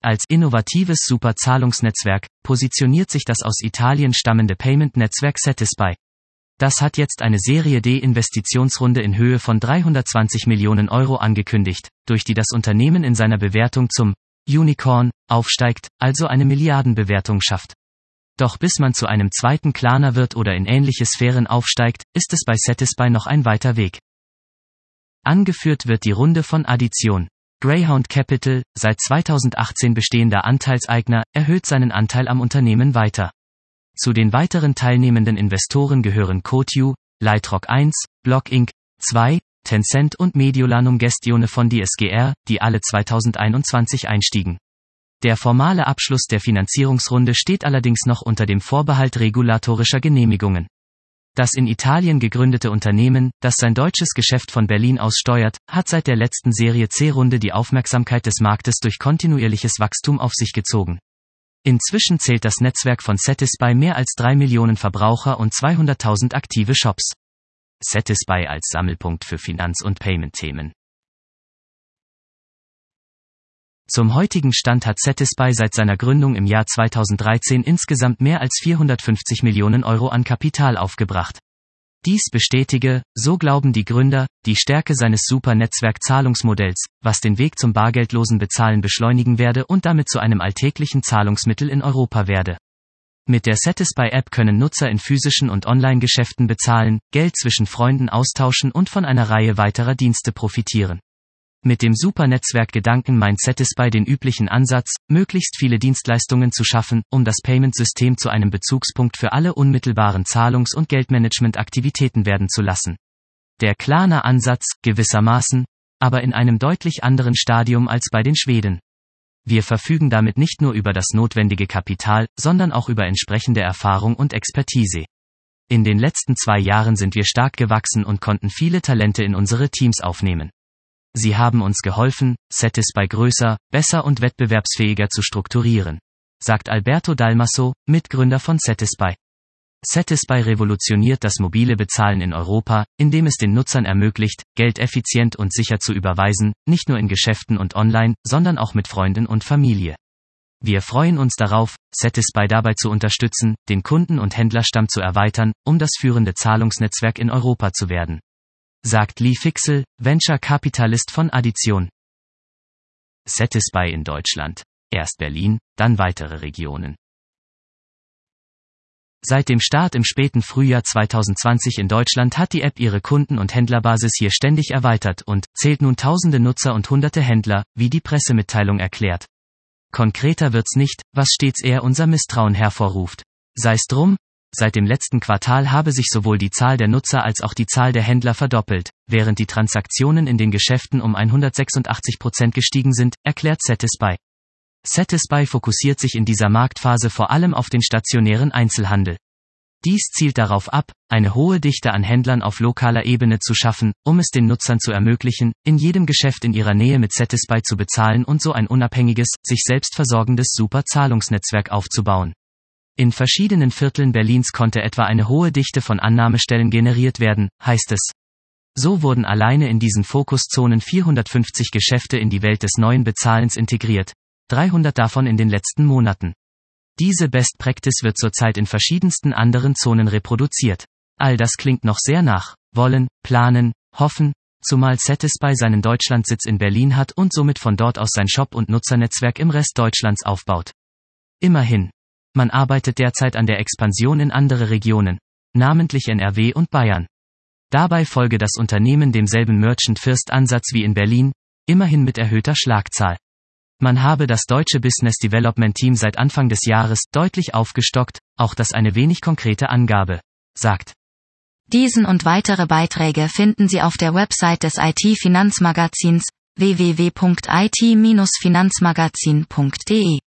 Als innovatives Superzahlungsnetzwerk positioniert sich das aus Italien stammende Payment-Netzwerk Satispay. Das hat jetzt eine Serie D-Investitionsrunde in Höhe von 320 Millionen Euro angekündigt, durch die das Unternehmen in seiner Bewertung zum Unicorn aufsteigt, also eine Milliardenbewertung schafft. Doch bis man zu einem zweiten Klarna wird oder in ähnliche Sphären aufsteigt, ist es bei Satispay noch ein weiter Weg. Angeführt wird die Runde von Addition. Greyhound Capital, seit 2018 bestehender Anteilseigner, erhöht seinen Anteil am Unternehmen weiter. Zu den weiteren teilnehmenden Investoren gehören Coatue, Lightrock 1, Block Inc. 2, Tencent und Mediolanum Gestione von DSGR, die alle 2021 einstiegen. Der formale Abschluss der Finanzierungsrunde steht allerdings noch unter dem Vorbehalt regulatorischer Genehmigungen. Das in Italien gegründete Unternehmen, das sein deutsches Geschäft von Berlin aus steuert, hat seit der letzten Serie C-Runde die Aufmerksamkeit des Marktes durch kontinuierliches Wachstum auf sich gezogen. Inzwischen zählt das Netzwerk von Satispay mehr als 3 Millionen Verbraucher und 200.000 aktive Shops. Satispay als Sammelpunkt für Finanz- und Payment-Themen. Zum heutigen Stand hat Satispay seit seiner Gründung im Jahr 2013 insgesamt mehr als 450 Millionen Euro an Kapital aufgebracht. Dies bestätige, so glauben die Gründer, die Stärke seines Super-Netzwerk-Zahlungsmodells, was den Weg zum bargeldlosen Bezahlen beschleunigen werde und damit zu einem alltäglichen Zahlungsmittel in Europa werde. Mit der Satispay-App können Nutzer in physischen und Online-Geschäften bezahlen, Geld zwischen Freunden austauschen und von einer Reihe weiterer Dienste profitieren. Mit dem Supernetzwerk-Gedanken meint Satispay den üblichen Ansatz, möglichst viele Dienstleistungen zu schaffen, um das Payment-System zu einem Bezugspunkt für alle unmittelbaren Zahlungs- und Geldmanagement-Aktivitäten werden zu lassen. Der Klarna-Ansatz, gewissermaßen, aber in einem deutlich anderen Stadium als bei den Schweden. Wir verfügen damit nicht nur über das notwendige Kapital, sondern auch über entsprechende Erfahrung und Expertise. In den letzten 2 Jahren sind wir stark gewachsen und konnten viele Talente in unsere Teams aufnehmen. Sie haben uns geholfen, Satispay größer, besser und wettbewerbsfähiger zu strukturieren, sagt Alberto Dalmaso, Mitgründer von Satispay. Satispay revolutioniert das mobile Bezahlen in Europa, indem es den Nutzern ermöglicht, Geld effizient und sicher zu überweisen, nicht nur in Geschäften und online, sondern auch mit Freunden und Familie. Wir freuen uns darauf, Satispay dabei zu unterstützen, den Kunden- und Händlerstamm zu erweitern, um das führende Zahlungsnetzwerk in Europa zu werden, sagt Lee Fixel, Venture-Kapitalist von Addition. Satispay in Deutschland. Erst Berlin, dann weitere Regionen. Seit dem Start im späten Frühjahr 2020 in Deutschland hat die App ihre Kunden- und Händlerbasis hier ständig erweitert und zählt nun tausende Nutzer und hunderte Händler, wie die Pressemitteilung erklärt. Konkreter wird's nicht, was stets eher unser Misstrauen hervorruft. Sei's drum, seit dem letzten Quartal habe sich sowohl die Zahl der Nutzer als auch die Zahl der Händler verdoppelt, während die Transaktionen in den Geschäften um 186% gestiegen sind, erklärt Satispay. Satispay fokussiert sich in dieser Marktphase vor allem auf den stationären Einzelhandel. Dies zielt darauf ab, eine hohe Dichte an Händlern auf lokaler Ebene zu schaffen, um es den Nutzern zu ermöglichen, in jedem Geschäft in ihrer Nähe mit Satispay zu bezahlen und so ein unabhängiges, sich selbst versorgendes Super-Zahlungsnetzwerk aufzubauen. In verschiedenen Vierteln Berlins konnte etwa eine hohe Dichte von Annahmestellen generiert werden, heißt es. So wurden alleine in diesen Fokuszonen 450 Geschäfte in die Welt des neuen Bezahlens integriert, 300 davon in den letzten Monaten. Diese Best Practice wird zurzeit in verschiedensten anderen Zonen reproduziert. All das klingt noch sehr nach wollen, planen, hoffen, zumal Satispay seinen Deutschlandsitz in Berlin hat und somit von dort aus sein Shop- und Nutzernetzwerk im Rest Deutschlands aufbaut. Immerhin. Man arbeitet derzeit an der Expansion in andere Regionen, namentlich NRW und Bayern. Dabei folge das Unternehmen demselben Merchant-First-Ansatz wie in Berlin, immerhin mit erhöhter Schlagzahl. Man habe das deutsche Business Development Team seit Anfang des Jahres deutlich aufgestockt, auch das eine wenig konkrete Angabe, sagt. Diesen und weitere Beiträge finden Sie auf der Website des IT-Finanzmagazins www.it-finanzmagazin.de.